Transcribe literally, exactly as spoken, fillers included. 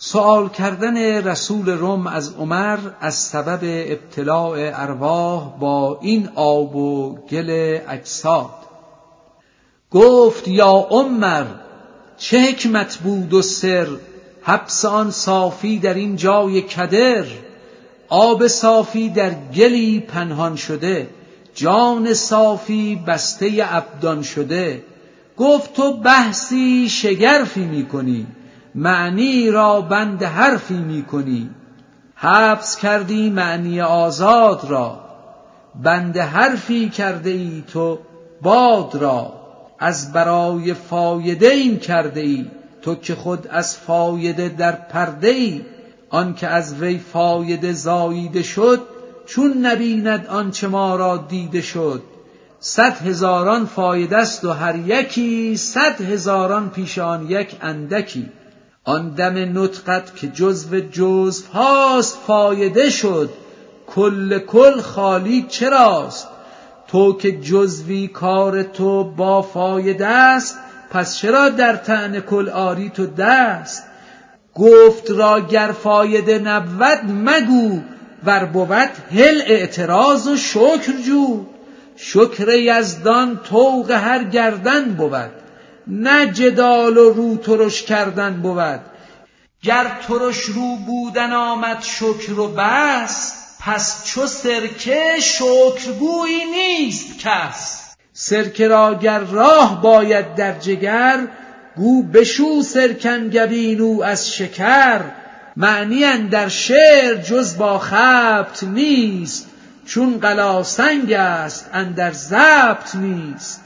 سوال کردن رسول روم از عمر از سبب ابتلاع ارواح با این آب و گل اجساد. گفت یا عمر چه حکمت بود و سر حبس آن صافی در این جای کدر؟ آب صافی در گلی پنهان شده، جان صافی بسته ابدان شده. گفت تو بحثی شگرفی می کنی، معنی را بند حرفی می کنی. حبس کردی معنی آزاد را، بند حرفی کرده ای تو باد را. از برای فایده این کرده ای، تو که خود از فایده در پرده ای. آن که از وی فایده زاییده شد، چون نبیند آنچه ما را دیده شد. صد هزاران فایده است و هر یکی، صد هزاران پیش آن یک اندکی. آن دم نطقت که جزو جزو هاست فایده شد، کل کل خالی چراست؟ تو که جزوی کار تو با فایده است، پس چرا در طعن کل آری تو دست؟ گفت را گر فایده نبود مگو، ور بود هل اعتراض و شکر جو. شکر یزدان طوق هر گردن بود، نه جدال و رو ترش کردن بود. گر ترش رو بودن آمد شکر و بس، پس چو سرکه شکرگویی نیست کس. سرکه را گر راه باید در جگر، گو بشو سرکنگبین او از شکر. معنی اندر شعر جز با خبط نیست، چون قلاسنگ است اندر ضبط نیست.